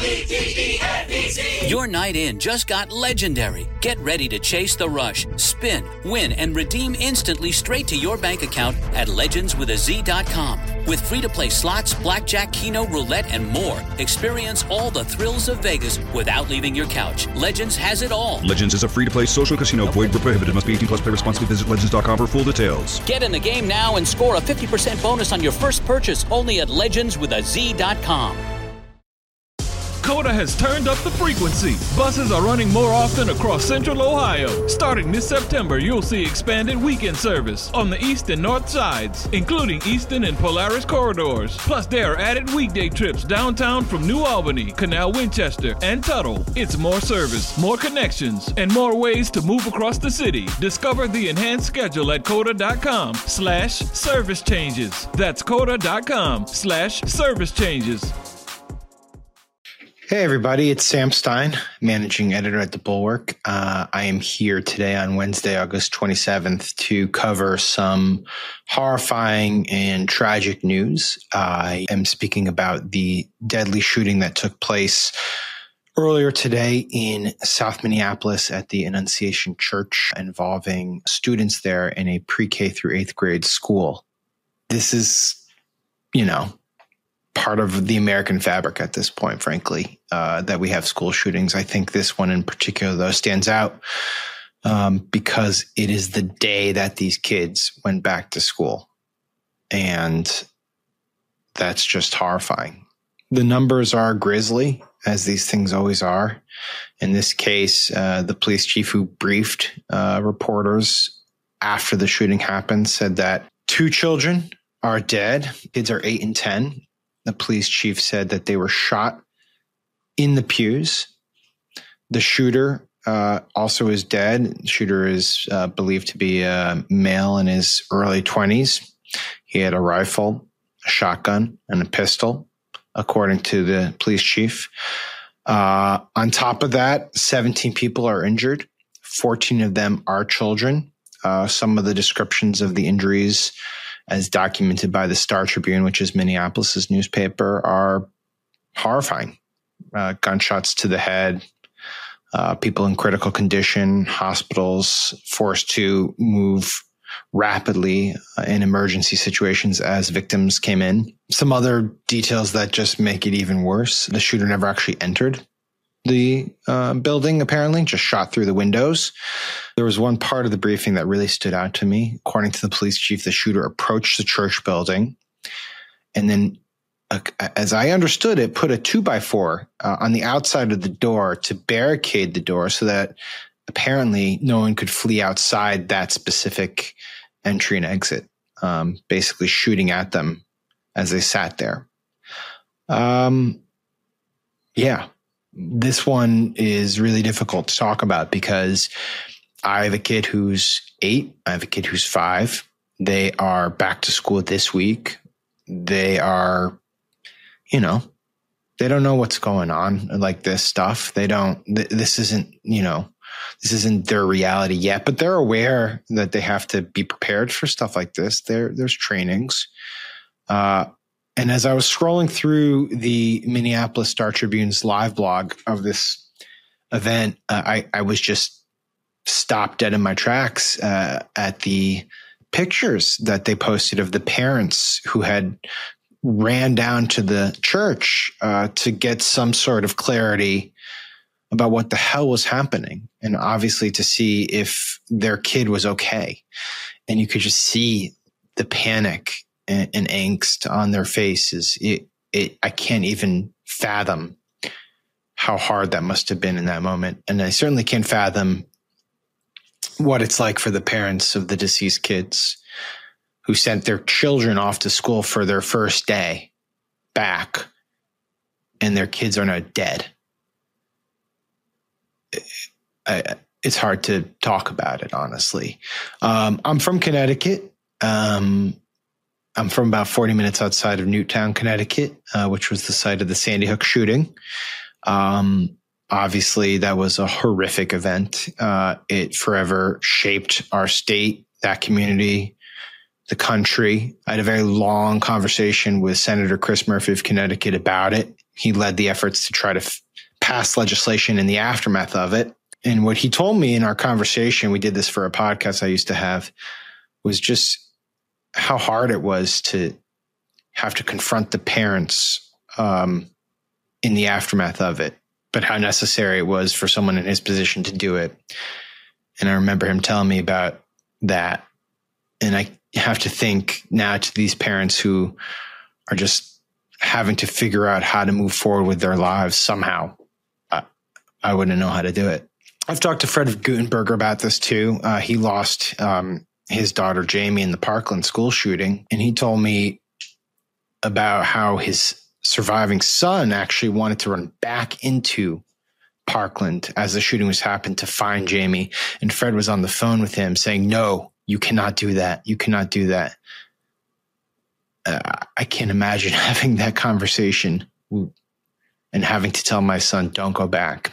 Your night in just got legendary. Get ready to chase the rush, spin, win, and redeem instantly straight to your bank account at legendswithaz.com. With free-to-play slots, blackjack, keno, roulette, and more, experience all the thrills of Vegas without leaving your couch. Legends has it all. Legends is a free-to-play social casino. Void where prohibited. Must be 18 plus. Play responsibly. Visit legends.com for full details. Get in the game now and score a 50% bonus on your first purchase only at legendswithaz.com. COTA has turned up the frequency. Buses are running more often across Central Ohio. Starting this September, you'll see expanded weekend service on the east and north sides, including Eastern and Polaris corridors. Plus, there are added weekday trips downtown from New Albany, Canal Winchester, and Tuttle. It's more service, more connections, and more ways to move across the city. Discover the enhanced schedule at COTA.com/service changes. That's COTA.com/service changes. Hey everybody, it's Sam Stein, managing editor at The Bulwark. I am here today on Wednesday, August 27th to cover some horrifying and tragic news. I am speaking about the deadly shooting that took place earlier today in South Minneapolis at the Annunciation Church involving students there in a pre-K through 8th grade school. This is, part of the American fabric at this point, frankly, that we have school shootings. I think this one in particular, though, stands out because it is the day that these kids went back to school. And that's just horrifying. The numbers are grisly, as these things always are. In this case, the police chief who briefed reporters after the shooting happened said that 2 children are dead. Kids are 8 and 10. The police chief said that they were shot in the pews. The shooter also is dead. The shooter is believed to be a male in his early 20s. He had a rifle, a shotgun, and a pistol, according to the police chief. On top of that, 17 people are injured. 14 of them are children. Some of the descriptions of the injuries, as documented by the Star Tribune, which is Minneapolis's newspaper, are horrifying. Gunshots to the head, people in critical condition, hospitals forced to move rapidly in emergency situations as victims came in. Some other details that just make it even worse. The shooter never actually entered the building, apparently, just shot through the windows. There was one part of the briefing that really stood out to me. According to the police chief, the shooter approached the church building and then, as I understood it, put a 2x4 on the outside of the door to barricade the door so that apparently no one could flee outside that specific entry and exit, basically shooting at them as they sat there. This one is really difficult to talk about because I have a kid who's 8. I have a kid who's 5. They are back to school this week. They are, they don't know what's going on, like this stuff. This isn't their reality yet, but they're aware that they have to be prepared for stuff like this. There's trainings. And as I was scrolling through the Minneapolis Star Tribune's live blog of this event, I was just stopped dead in my tracks at the pictures that they posted of the parents who had ran down to the church to get some sort of clarity about what the hell was happening, and obviously to see if their kid was okay. And you could just see the panic and angst on their faces. I can't even fathom how hard that must have been in that moment. And I certainly can't fathom what it's like for the parents of the deceased kids who sent their children off to school for their first day back, and their kids are now dead. It's hard to talk about it, honestly. I'm from Connecticut. I'm from about 40 minutes outside of Newtown, Connecticut, which was the site of the Sandy Hook shooting. Obviously, that was a horrific event. It forever shaped our state, that community, the country. I had a very long conversation with Senator Chris Murphy of Connecticut about it. he led the efforts to try to pass legislation in the aftermath of it. And what he told me in our conversation, we did this for a podcast I used to have, was just how hard it was to have to confront the parents in the aftermath of it, but how necessary it was for someone in his position to do it. And I remember him telling me about that. And I have to think now to these parents who are just having to figure out how to move forward with their lives somehow. I wouldn't know how to do it. I've talked to Fred Gutenberger about this too. He lost his daughter Jamie in the Parkland school shooting. And he told me about how his surviving son actually wanted to run back into Parkland as the shooting was happening to find Jamie. And Fred was on the phone with him saying, no, you cannot do that. You cannot do that. I can't imagine having that conversation and having to tell my son, don't go back.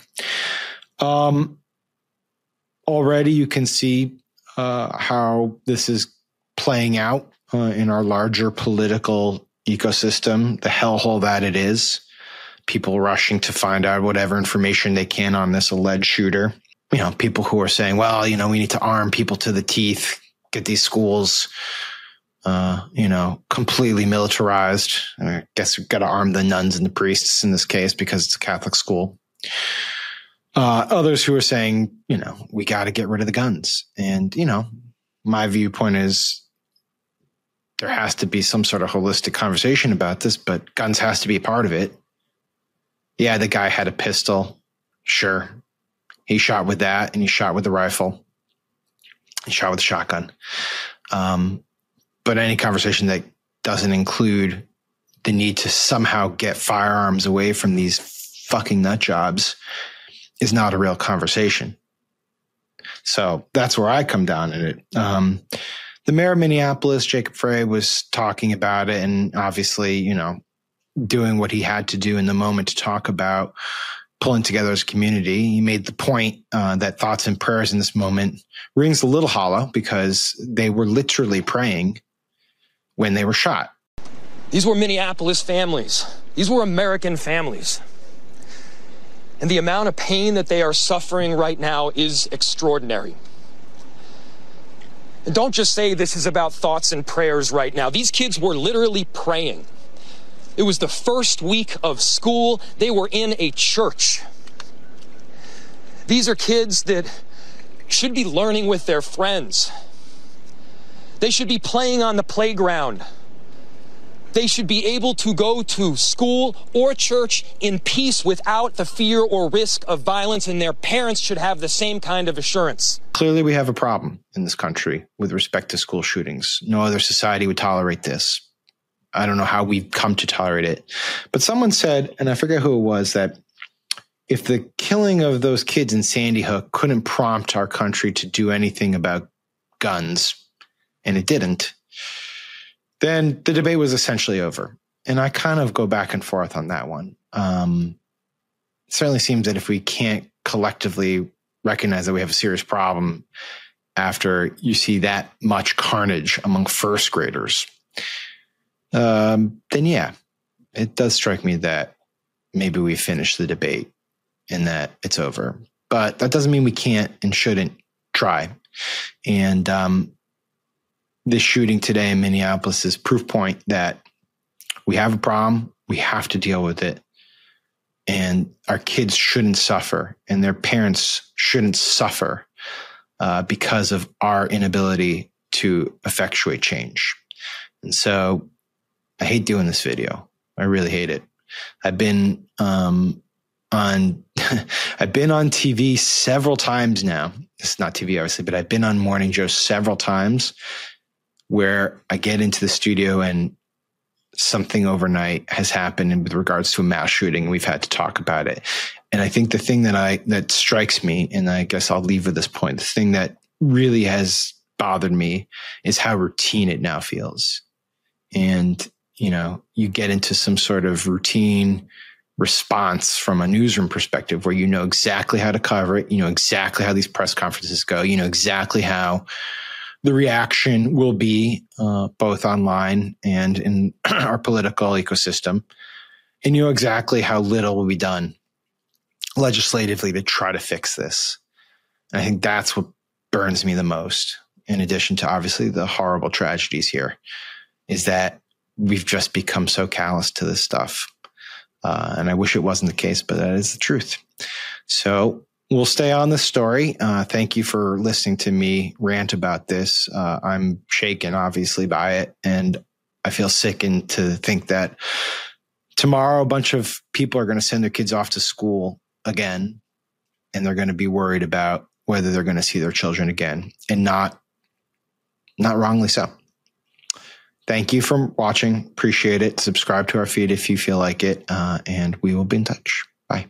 Already you can see how this is playing out in our larger political ecosystem, the hellhole that it is. People rushing to find out whatever information they can on this alleged shooter. You know, people who are saying, well, we need to arm people to the teeth, get these schools completely militarized. I guess we've got to arm the nuns and the priests in this case because it's a Catholic school. Others who are saying, we got to get rid of the guns. And, my viewpoint is there has to be some sort of holistic conversation about this, but guns has to be a part of it. Yeah, the guy had a pistol. Sure. He shot with that and he shot with the rifle. He shot with a shotgun. But any conversation that doesn't include the need to somehow get firearms away from these fucking nut jobs is not a real conversation. So that's where I come down in it. The mayor of Minneapolis, Jacob Frey, was talking about it and obviously, doing what he had to do in the moment to talk about pulling together his community. He made the point that thoughts and prayers in this moment rings a little hollow because they were literally praying when they were shot. These were Minneapolis families. These were American families. And the amount of pain that they are suffering right now is extraordinary. And don't just say this is about thoughts and prayers right now. These kids were literally praying. It was the first week of school. They were in a church. These are kids that should be learning with their friends. They should be playing on the playground. They should be able to go to school or church in peace without the fear or risk of violence, and their parents should have the same kind of assurance. Clearly, we have a problem in this country with respect to school shootings. No other society would tolerate this. I don't know how we've come to tolerate it. But someone said, and I forget who it was, that if the killing of those kids in Sandy Hook couldn't prompt our country to do anything about guns, and it didn't, then the debate was essentially over. And I kind of go back and forth on that one. It certainly seems that if we can't collectively recognize that we have a serious problem after you see that much carnage among first graders, then yeah, it does strike me that maybe we finished the debate and that it's over. But that doesn't mean we can't and shouldn't try. And this shooting today in Minneapolis is proof point that we have a problem. We have to deal with it. And our kids shouldn't suffer and their parents shouldn't suffer because of our inability to effectuate change. And so I hate doing this video. I really hate it. I've been on TV several times now. It's not TV, obviously, but I've been on Morning Joe several times where I get into the studio and something overnight has happened with regards to a mass shooting. We've had to talk about it. And I think the thing that strikes me, and I guess I'll leave at this point, the thing that really has bothered me is how routine it now feels. And, you get into some sort of routine response from a newsroom perspective where you know exactly how to cover it. You know exactly how these press conferences go. You know exactly how the reaction will be both online and in our political ecosystem. And you know exactly how little will be done legislatively to try to fix this. And I think that's what burns me the most, in addition to obviously the horrible tragedies here, is that we've just become so callous to this stuff. And I wish it wasn't the case, but that is the truth. So we'll stay on this story. Thank you for listening to me rant about this. I'm shaken, obviously, by it. And I feel sickened to think that tomorrow a bunch of people are going to send their kids off to school again, and they're going to be worried about whether they're going to see their children again, and not wrongly so. Thank you for watching. Appreciate it. Subscribe to our feed if you feel like it, and we will be in touch. Bye.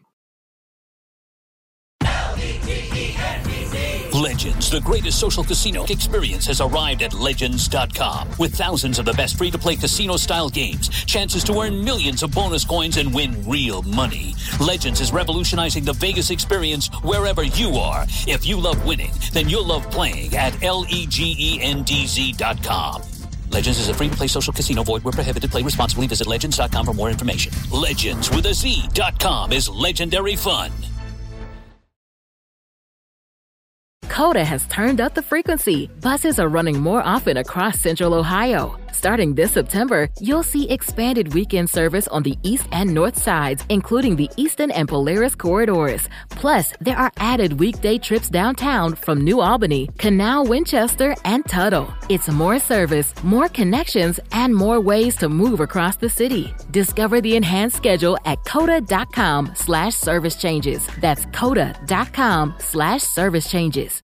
Legends, the greatest social casino experience, has arrived at Legends.com. With thousands of the best free-to-play casino-style games, chances to earn millions of bonus coins and win real money. Legends is revolutionizing the Vegas experience wherever you are. If you love winning, then you'll love playing at LEGENDZ.com. Legends is a free-to-play social casino. Void where prohibited. Play responsibly. Visit Legends.com for more information. Legends with a Z.com is legendary fun. Coda has turned up the frequency. Buses are running more often across Central Ohio. Starting this September, you'll see expanded weekend service on the east and north sides, including the Eastern and Polaris corridors. Plus, there are added weekday trips downtown from New Albany, Canal, Winchester, and Tuttle. It's more service, more connections, and more ways to move across the city. Discover the enhanced schedule at coda.com/service changes. That's coda.com/service changes.